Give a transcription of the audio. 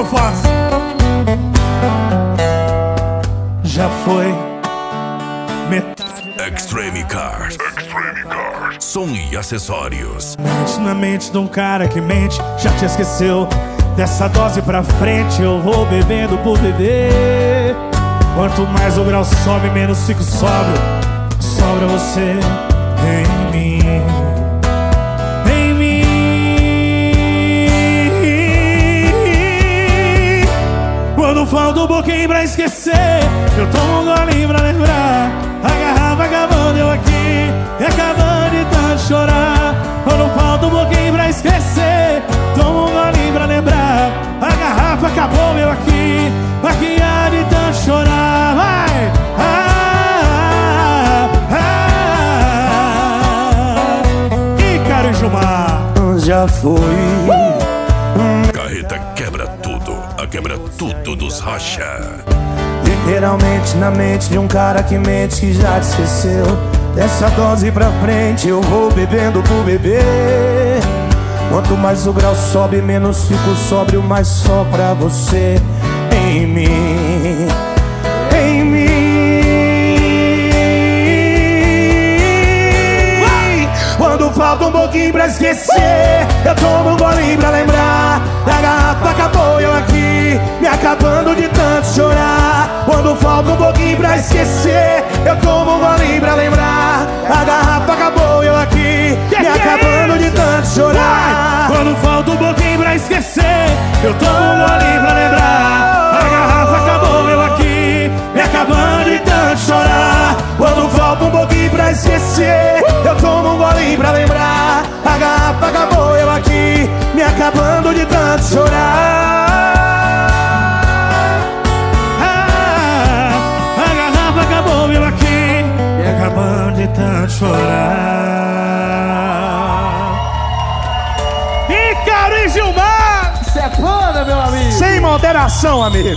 faço? Já foi metade. Extreme Cars. Som e acessórios. Mente na mente de um cara que mente. Já te esqueceu. Dessa dose pra frente eu vou bebendo por beber. Quanto mais o grau sobe, menos fico sóbrio. Sobra você em mim. Em mim. Quando falta um pouquinho pra esquecer, eu tomo um golinho pra lembrar. A garrafa acabando, eu aqui e acabando de tanto chorar. Quando falta um pouquinho pra esquecer, tomo um golinho pra lembrar. A garrafa acabou, meu aqui há de tanto chorar. Vai! Ícaro e Gilmar. Já foi. Carreta quebra tudo. A quebra tudo dos racha. Literalmente na mente de um cara que mente, que já te esqueceu. Dessa dose pra frente eu vou bebendo por beber. Quanto mais o grau sobe, menos fico sóbrio, mais só pra você em mim. Em mim. Quando falta um pouquinho pra esquecer, eu tomo um golinho pra lembrar. A garrafa acabou, eu aqui me acabando de tanto chorar. Quando falta um pouquinho pra esquecer, eu tomo um golinho pra lembrar. A garrafa acabou, eu aqui me acabando de tanto chorar. Quando falta um pouquinho pra esquecer, eu tomo um golinho pra lembrar. A garrafa acabou, eu aqui me acabando de tanto chorar. Quando falta um pouquinho pra esquecer, eu tomo um golinho pra lembrar. A garrafa acabou, eu aqui me acabando de tanto chorar. A garrafa acabou, eu aqui me acabando de tanto chorar. Ícaro e Gilmar. Isso é foda, meu amigo. Sem moderação, amigo.